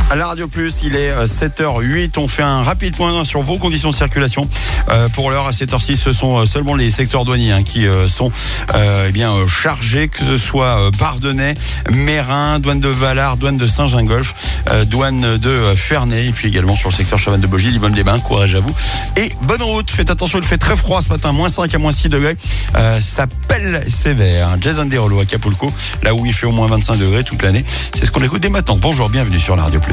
À la Radio Plus, il est 7h08. On fait un rapide point sur vos conditions de circulation. Pour l'heure, à 7h06, ce sont seulement les secteurs douaniers qui sont chargés, que ce soit Bardonnay, Meyrin, douane de Valard, douane de Saint-Gingolph, douane de Ferney, et puis également sur le secteur Chavannes-de-Bogie, Livogne-les-Bains. Courage à vous. Et bonne route. Faites attention, il fait très froid ce matin, moins 5 à moins 6 degrés. Ça pèle sévère. Jason Derulo à Acapulco, là où il fait au moins 25 degrés toute l'année. C'est ce qu'on écoute dès maintenant. Bonjour, bienvenue sur la Radio Plus.